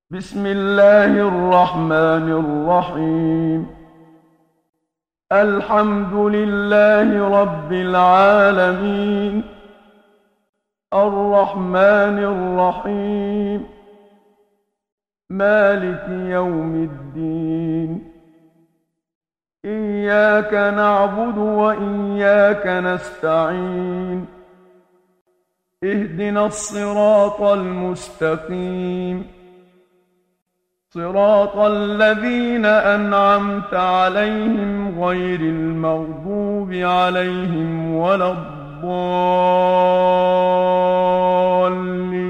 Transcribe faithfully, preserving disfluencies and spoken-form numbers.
بسم الله الرحمن الرحيم. الحمد لله رب العالمين، الرحمن الرحيم، مالك يوم الدين. إياك نعبد وإياك نستعين. اهدنا الصراط المستقيم، صراط الذين أنعمت عليهم غير المغضوب عليهم ولا الضالين.